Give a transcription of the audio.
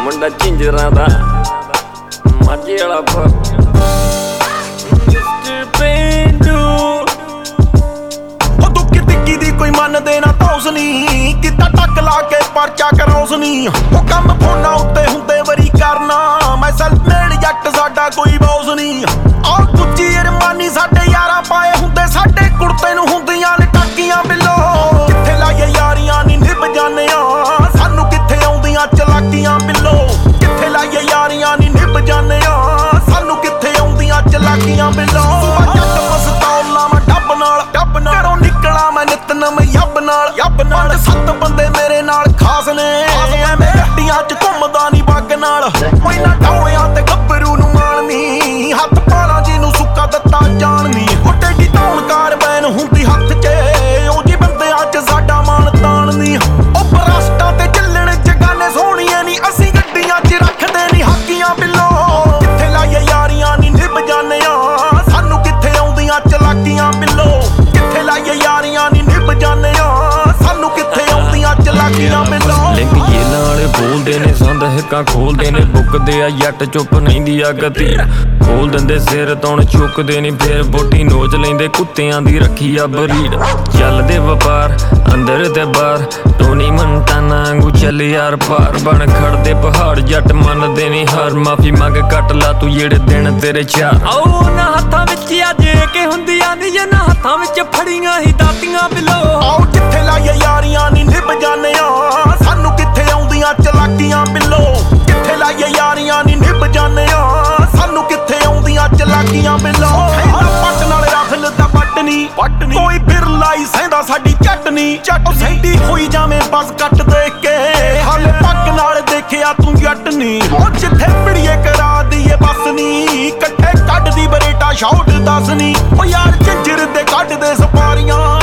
ਮੁੰਡਾ ਝਿੰਜਰਾਂ ਦਾ ਮਾਝੇ ਵਾਲਾ कोई मन देना तौस नहीं किता टक ला के परचा करौस नहीं वो कम फोना उत्ते हुंदे वरी करना मैं सेल्फ मेड जट साडा कोई बॉस नहीं आ कुची अरमानी साडे यारा पाए हुंदे साडे कुर्ते नूं हुंदियां ने टाकियां बिलो किथे लाए यारियां नी निभ जाने सानू किथे आउंदियां चलाकियां बिलो किथे लाए यारियां नी निभ जाने सानू किथे आउंदियां चलाकियां बिलो जट मस्ताउला मैं डब नाल घरों निकला मैं नितनम यब नाल 7 बंदे मेरे नाल खास ने मैं गड्डियां च घुमदा नी पग नाल कोई ना ढौलियां ते गब्बरू नूं माणनी हत्थ पाला जी नूं सुक्का दत्ता जाननी ओ टेडी धौणकार बैन हुंदी हत्थ च ओ जी बंदियां च साडा मान ताणनी ओ बरास्टां ते ਚੱਲਣ जगाने सोहणियां नी असीं गड्डियां च रखदे नी हाकियां बिलो किथे लाइए यारियां नी निभ जाने सानू किथे आउंदियां चलाकियां बिलो किथे लाइए यारियां नी निभ जाने सानू किथे आउंदियां चलाकियां बिलो लिंक ये नाल बोलदे ने संद हिक्कां खोलदे ने बुकदे आ जट चुप रहिंदी आ गती खोल दिंदे सिर तौण चुकदे नी फिर बोटी नोच लैंदे कुत्तियां दी रखी आ बरीड चलदे वपार अंदर ते बाहर टोनी मंटाना वांगू चल यार पार बन खड़दे पहाड़ जट मनदे नी हार माफी मंग कट ला तू जेड़े दिन तेरे चार आओ ना हत्थां विच अजे के हुंदी आंदी जे ना हत्थां विच फड़ियां ही दातियां बिलो आओ जिथे लाइए यारियां नी निभ जाने सानू किथे आउंदियां चलाकियां बिलो किथे लाइए यारियां नी निभ जाने सानू किथे आउंदियां चलाकियां बिलो पट नाल राफल दा पटनी कोई बिरला ही सैंदा साडी चटनी चट सैंदी होई जावे बस कट देख के हाले पग नाल देखिया तू जट नी ओ जिथे पिड़िए करा दईए बस नी कट्ठे कड्ड दी बरेटा शॉट दस नी ओ यार झंजर दे कड्ड दे सपारियां